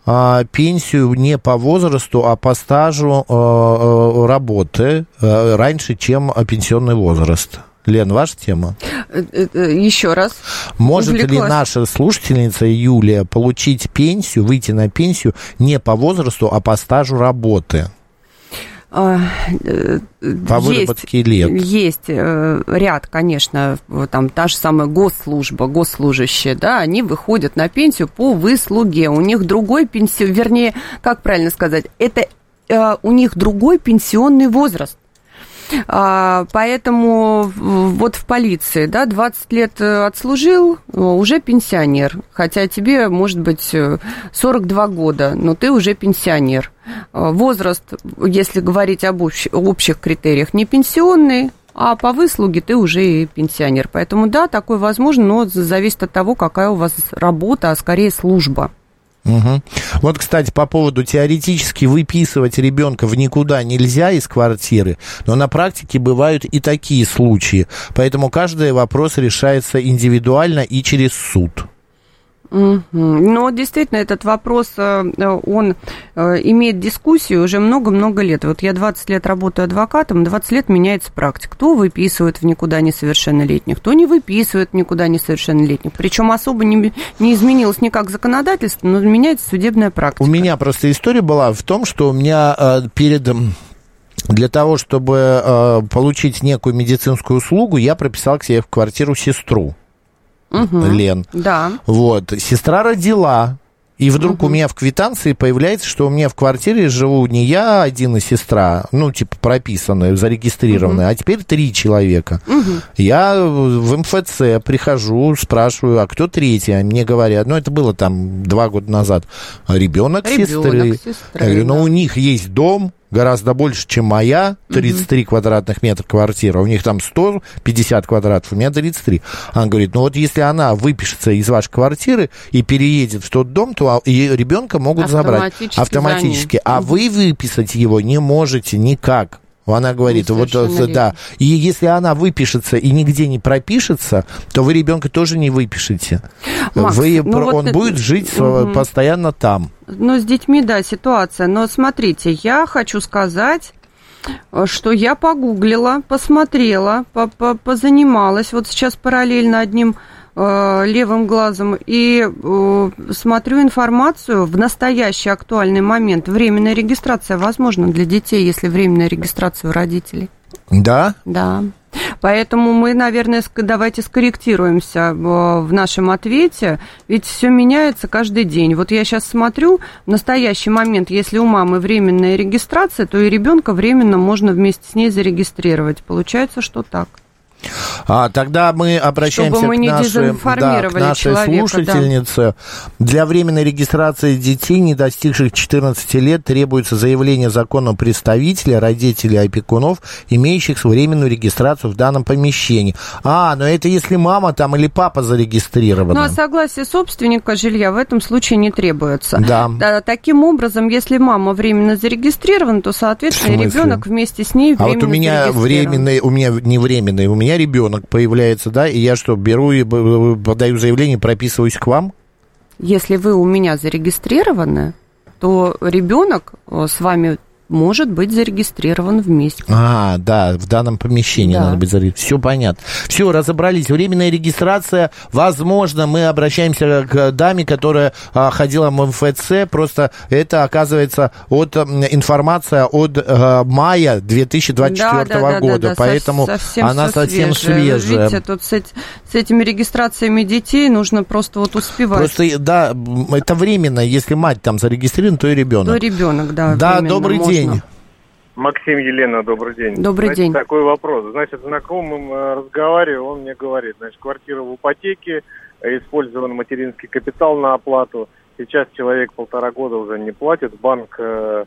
а, пенсию не по возрасту, а по стажу а, работы а, раньше, чем пенсионный возраст. Лен, ваша тема? Еще раз. Может увлеклась. ли наша слушательница Юлия получить пенсию, выйти на пенсию не по возрасту, а по стажу работы? По выработке есть, лет. Есть ряд, конечно, там та же самая госслужба, госслужащие, да, они выходят на пенсию по выслуге. У них другой пенсион, вернее, как правильно сказать, это у них другой пенсионный возраст. Поэтому вот в полиции, да, двадцать лет отслужил, уже пенсионер. Хотя тебе, может быть, сорок два года, но ты уже пенсионер. Возраст, если говорить об общ- общих критериях, не пенсионный, а по выслуге ты уже и пенсионер. Поэтому, да, такое возможно, но зависит от того, какая у вас работа, а скорее служба. Угу. Вот, кстати, по поводу теоретически выписывать ребенка в никуда нельзя из квартиры, но на практике бывают и такие случаи. Поэтому каждый вопрос решается индивидуально и через суд. Mm-hmm. Но действительно этот вопрос, он имеет дискуссию уже много-много лет. Вот я двадцать лет работаю адвокатом, двадцать лет меняется практика. Кто выписывает в никуда несовершеннолетних, кто не выписывает в никуда несовершеннолетних. Причем особо не, не изменилось никак законодательство, но меняется судебная практика. У меня просто история была в том, что у меня э, перед... Для того, чтобы э, получить некую медицинскую услугу, я прописал к себе в квартиру сестру. Угу. Лен. Да. Вот. Сестра родила. И вдруг угу. у меня в квитанции появляется, что у меня в квартире живу не я один и сестра, ну, типа, прописанная, зарегистрированная, угу. а теперь три человека. Угу. Я в эм эф цэ прихожу, спрашиваю, а кто третий? А мне говорят, ну, это было там два года назад, ребенок, ребенок сестры. сестры. Я говорю, ну, да. у них есть дом, гораздо больше, чем моя, тридцать три угу. квадратных метра квартира, у них там сто пятьдесят квадратов, у меня тридцать три. Она говорит, ну вот если она выпишется из вашей квартиры и переедет в тот дом, то ее ребенка могут забрать автоматически, а угу. вы выписать его не можете никак. Она говорит, вот, да, и если она выпишется и нигде не пропишется, то вы ребенка тоже не выпишете. Макс, вы, ну он вот будет это... жить угу. постоянно там. Ну, с детьми, да, ситуация. Но смотрите, я хочу сказать, что я погуглила, посмотрела, позанималась. Вот сейчас параллельно одним левым глазом и э, смотрю информацию. В настоящий актуальный момент временная регистрация возможна для детей, если временная регистрация у родителей. Да? Да. Поэтому мы, наверное, давайте скорректируемся в нашем ответе, ведь все меняется каждый день. Вот я сейчас смотрю, в настоящий момент, если у мамы временная регистрация, то и ребенка временно можно вместе с ней зарегистрировать. Получается, что так. А, тогда мы обращаемся мы к, нашей, да, к нашей слушательнице. Да. Для временной регистрации детей, не достигших четырнадцати лет, требуется заявление законного представителя, родителей, опекунов, имеющих временную регистрацию в данном помещении. А, но это если мама там или папа зарегистрированы. Ну, а согласие собственника жилья в этом случае не требуется. Да. Да, таким образом, если мама временно зарегистрирована, то, соответственно, ребенок вместе с ней временно А вот у меня временный, у меня не временный, у меня ребенок появляется, да, и я что, беру и подаю заявление, прописываюсь к вам? Если вы у меня зарегистрированы, то ребенок с вами может быть зарегистрирован вместе. А, да, в данном помещении да. надо быть зарегистрирован. Все понятно. Все, разобрались. Временная регистрация, возможно, мы обращаемся к даме, которая а, ходила в эм эф цэ, просто это, оказывается, от, информация от а, мая две тысячи двадцать четвёртого да, да, года, да, да, поэтому совсем она совсем свежая. свежая. Видите, тут с, с этими регистрациями детей нужно просто вот успевать. Просто, да, это временно, если мать там зарегистрирована, то и ребенок. То ребенок, да. Да, добрый день. День. Максим, Елена, добрый день. Добрый Значит, день. Такой вопрос. Значит, знакомым разговариваю, он мне говорит, значит, квартира в ипотеке, использован материнский капитал на оплату. Сейчас человек полтора года уже не платит, банк э,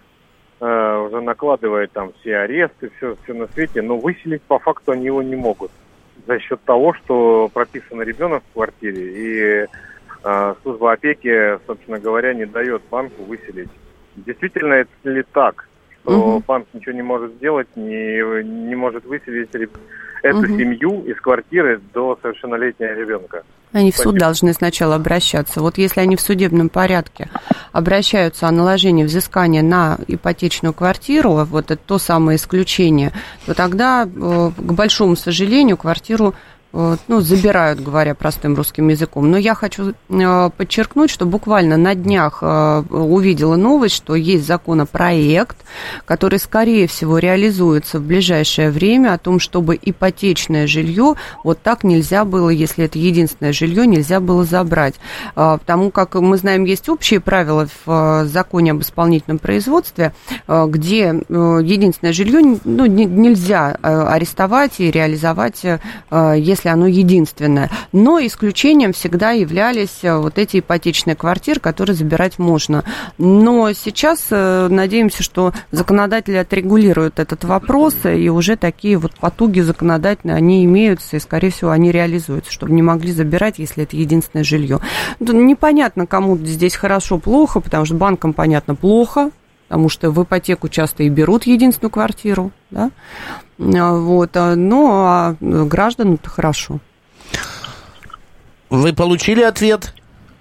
э, уже накладывает там все аресты, все, все на свете, но выселить по факту они его не могут. За счет того, что прописан ребенок в квартире, и э, служба опеки, собственно говоря, не дает банку выселить. Действительно, это ли так, что угу. банк ничего не может сделать, не, не может выселить эту угу. семью из квартиры до совершеннолетнего ребенка? Они в суд должны сначала обращаться. Вот если они в судебном порядке обращаются о наложении взыскания на ипотечную квартиру, вот это то самое исключение, то тогда, к большому сожалению, квартиру ну, забирают, говоря простым русским языком. Но я хочу подчеркнуть, что буквально на днях увидела новость, что есть законопроект, который, скорее всего, реализуется в ближайшее время, о том, чтобы ипотечное жилье вот так нельзя было, если это единственное жилье, нельзя было забрать. Потому как мы знаем, есть общие правила в законе об исполнительном производстве, где единственное жилье ну, нельзя арестовать и реализовать, если оно единственное. Но исключением всегда являлись вот эти ипотечные квартиры, которые забирать можно. Но сейчас надеемся, что законодатели отрегулируют этот вопрос, и уже такие вот потуги законодательные, они имеются, и, скорее всего, они реализуются, чтобы не могли забирать, если это единственное жилье. Непонятно, кому здесь хорошо-плохо, потому что банкам, понятно, плохо, потому что в ипотеку часто и берут единственную квартиру, да, вот, ну, а гражданам-то хорошо. Вы получили ответ?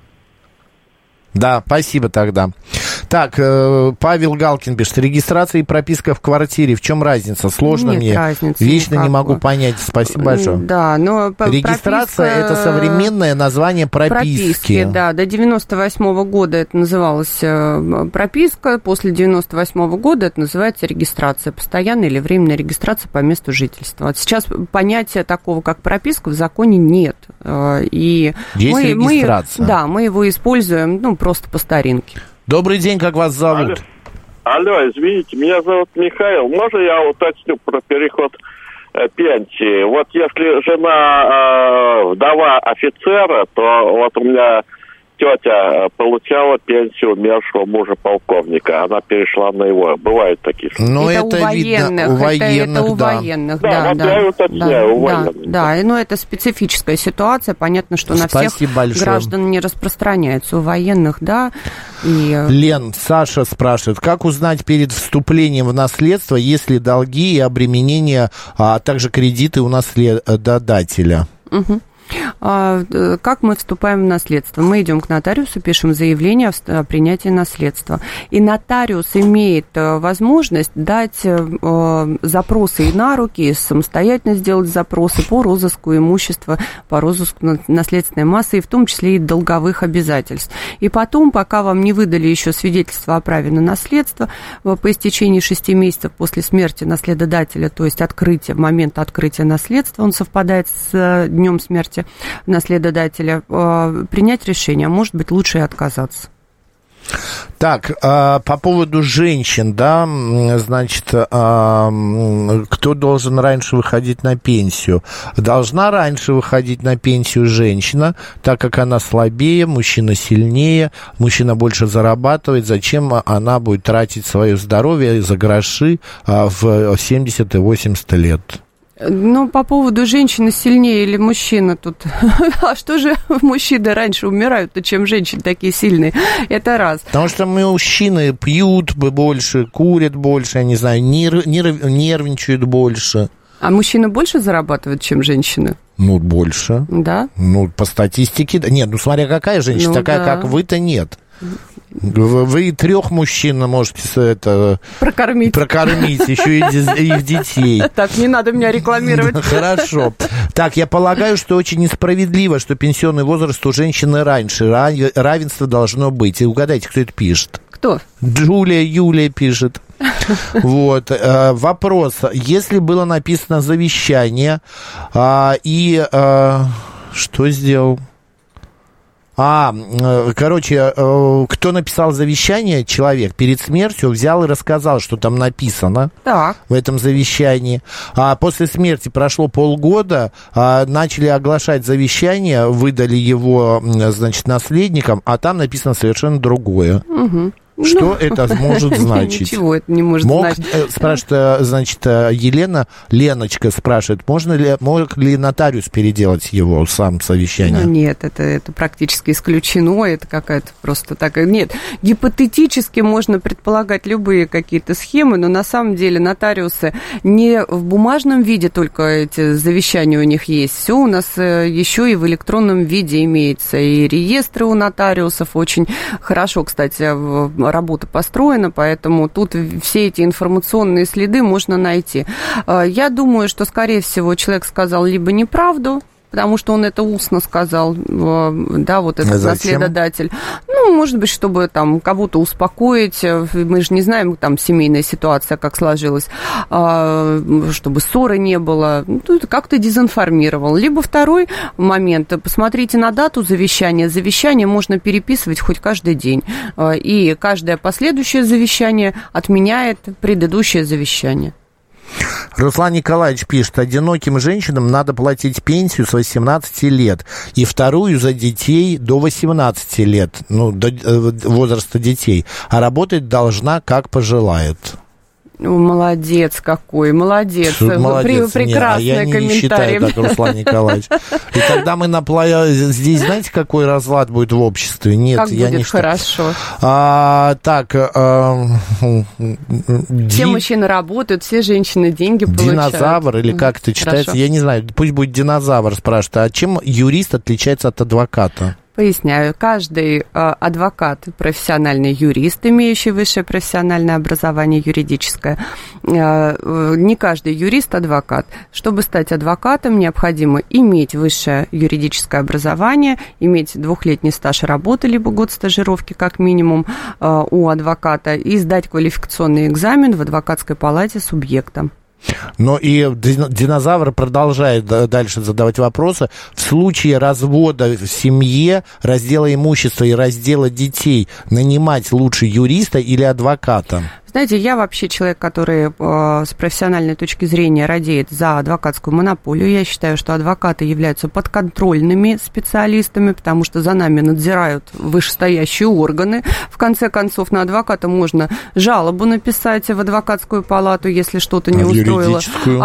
Да, спасибо тогда. Так, Павел Галкин пишет, регистрация и прописка в квартире, в чем разница? Сложно Нет мне, разницы вечно никакой. Не могу понять. Спасибо большое. Да, но регистрация прописка... это современное название прописки. Прописки, да, до девяносто восьмого года это называлось прописка, после девяносто восьмого года это называется регистрация, постоянная или временная регистрация по месту жительства. Вот сейчас понятия такого, как прописка, в законе нет. И есть мы, регистрация. Мы, да, мы его используем, ну, просто по старинке. Добрый день, как вас зовут? Алло, Алло, извините, меня зовут Михаил. Можно я уточню про переход э, пенсии? Вот если жена э, вдова офицера, то вот у меня тетя получала пенсию умершего мужа полковника. Она перешла на его. Бывают такие случаи. Но это, это у военных, видно, у военных, это, это у да. военных, да. Да, вот да, я и уточняю, да, у военных. Да, да, но это специфическая ситуация. Понятно, что на Спасибо всех большое. граждан не распространяется. У военных, да. И... Лен, Саша спрашивает, как узнать перед вступлением в наследство, есть ли долги и обременения, а также кредиты у наследодателя? Угу. Как мы вступаем в наследство? Мы идем к нотариусу, пишем заявление о принятии наследства. И нотариус имеет возможность дать запросы и на руки, и самостоятельно сделать запросы по розыску имущества, по розыску наследственной массы, и в том числе и долговых обязательств. И потом, пока вам не выдали еще свидетельство о праве на наследство, по истечении шести месяцев после смерти наследодателя, то есть открытия, в момент открытия наследства, он совпадает с днем смерти наследодателя, принять решение, а может быть, лучше и отказаться. Так, по поводу женщин, да, значит, кто должен раньше выходить на пенсию? Должна раньше выходить на пенсию женщина, так как она слабее, мужчина сильнее, мужчина больше зарабатывает, зачем она будет тратить свое здоровье за гроши в семьдесят и восемьдесят лет? Ну, по поводу женщины сильнее или мужчина тут. А что же мужчины раньше умирают-то, чем женщины такие сильные? Это раз. Потому что мужчины пьют больше, курят больше, я не знаю, нерв, нерв, нервничают больше. А мужчины больше зарабатывают, чем женщины? Ну, больше. Да? Ну, по статистике, нет, ну, смотря какая женщина, ну, такая, да. Как вы-то, нет. Вы трех мужчин можете это, прокормить. прокормить, еще и их детей. Так, не надо меня рекламировать. Хорошо. Так, я полагаю, что очень несправедливо, что пенсионный возраст у женщины раньше. Равенство должно быть. И угадайте, кто это пишет. Кто? Джулия, Юлия пишет. Вот. Вопрос. Если было написано завещание, и что сделал? А, короче, кто написал завещание, человек перед смертью взял и рассказал, что там написано так. в этом завещании. А после смерти прошло полгода, а начали оглашать завещание, выдали его, значит, наследникам, а там написано совершенно другое. Угу. Что Ну, это может значить? Ничего это не может Мог, значить. э, спрашивает, значит, Елена, Леночка спрашивает, можно ли, мог ли нотариус переделать его сам совещание? Ну, нет, это, это практически исключено, это какая-то просто такая... Нет, гипотетически можно предполагать любые какие-то схемы, но на самом деле нотариусы не в бумажном виде только эти завещания у них есть, все у нас еще и в электронном виде имеется, и реестры у нотариусов очень хорошо, кстати, работа построена, поэтому тут все эти информационные следы можно найти. Я думаю, что, скорее всего, человек сказал либо неправду, потому что он это устно сказал, да, вот этот Зачем? наследодатель. Ну, может быть, чтобы там кого-то успокоить, мы же не знаем, там, семейная ситуация, как сложилась, чтобы ссоры не было, ну, как-то дезинформировал. Либо второй момент, посмотрите на дату завещания, завещание можно переписывать хоть каждый день, и каждое последующее завещание отменяет предыдущее завещание. Руслан Николаевич пишет, одиноким женщинам надо платить пенсию с восемнадцати лет и вторую за детей до восемнадцати лет, ну, до возраста детей, а работать должна как пожелает. Молодец какой, молодец. Молодец. При, прекрасный не, а я комментарий. не считаю так, Руслан Николаевич. И когда мы наплавим... Здесь, знаете, какой разлад будет в обществе? Нет, как я будет не считаю. хорошо. А, так... А, все ди... мужчины работают, все женщины деньги получают. Динозавр, или как это читается, хорошо. Я не знаю. Пусть будет динозавр, спрашивает. А чем юрист отличается от адвоката? Поясняю. Каждый э, адвокат, профессиональный юрист, имеющий высшее профессиональное образование юридическое, э, э, не каждый юрист адвокат. Чтобы стать адвокатом, необходимо иметь высшее юридическое образование, иметь двухлетний стаж работы, либо год стажировки как минимум э, у адвоката, и сдать квалификационный экзамен в адвокатской палате субъекта. Но и динозавр продолжает дальше задавать вопросы. В случае развода в семье, раздела имущества и раздела детей нанимать лучше юриста или адвоката? Знаете, я вообще человек, который э, с профессиональной точки зрения радеет за адвокатскую монополию. Я считаю, что адвокаты являются подконтрольными специалистами, потому что за нами надзирают вышестоящие органы. В конце концов, на адвоката можно жалобу написать в адвокатскую палату, если что-то не а устроило.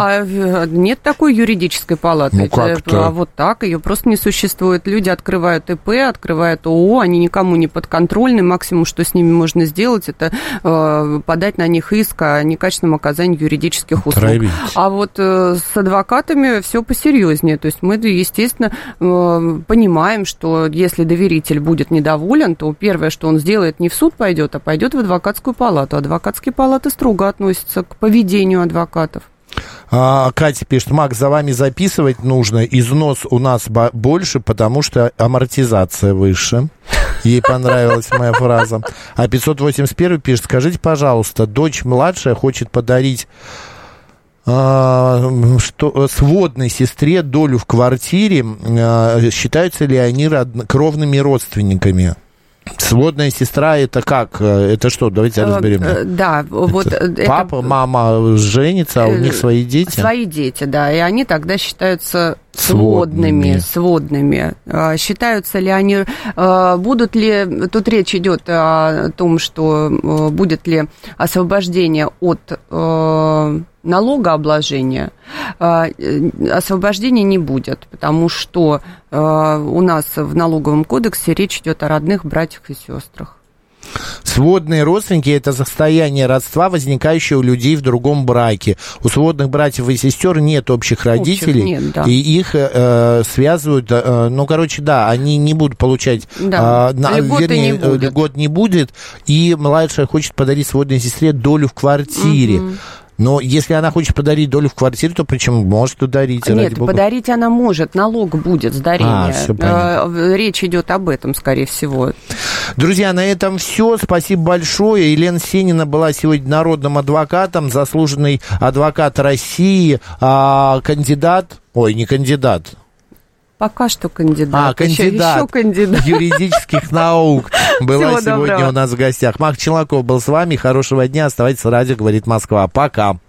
А нет такой юридической палаты. Ну, как-то. А вот так, ее просто не существует. Люди открывают ИП, открывают ООО, они никому не подконтрольны. Максимум, что с ними можно сделать, это э, подать на них иск о некачественном оказании юридических услуг. Травить. А вот э, с адвокатами все посерьезнее. То есть мы, естественно, э, понимаем, что если доверитель будет недоволен, то первое, что он сделает, не в суд пойдет, а пойдет в адвокатскую палату. Адвокатские палаты строго относятся к поведению адвокатов. А, Катя пишет, Макс, за вами записывать нужно, износ у нас больше, потому что амортизация выше. Ей понравилась моя фраза. А пятьсот восемьдесят один пишет, скажите, пожалуйста, дочь младшая хочет подарить а, что, сводной сестре долю в квартире. А, считаются ли они родно, кровными родственниками? Сводная сестра, это как? Это что? Давайте разберемся. Да, вот... Это папа, это... мама женится, а у них свои дети? Свои дети, да, и они тогда считаются сводными. Сводными. Считаются ли они... Будут ли... Тут речь идет о том, что будет ли освобождение от налогообложения. Освобождения не будет, потому что у нас в налоговом кодексе речь идет о родных братьях и сестрах. Сводные родственники – это состояние родства, возникающее у людей в другом браке. У сводных братьев и сестер нет общих родителей, общих нет, да. И их э, связывают, э, ну, короче, да, они не будут получать, да. э, на, льготы вернее, не будет. льгот не будет, и младшая хочет подарить сводной сестре долю в квартире. Угу. Но если она хочет подарить долю в квартире, то почему? Может ударить. Нет, подарить она может, налог будет с дарения. А, речь идет об этом, скорее всего. Друзья, на этом все. Спасибо большое. Елена Сенина была сегодня народным адвокатом, заслуженный адвокат России, а, кандидат, ой, не кандидат, Пока что кандидат. А, кандидат, еще кандидат юридических наук была Всего сегодня доброго. У нас в гостях. Макс Челноков был с вами. Хорошего дня. Оставайтесь с радио «Говорит Москва». Пока.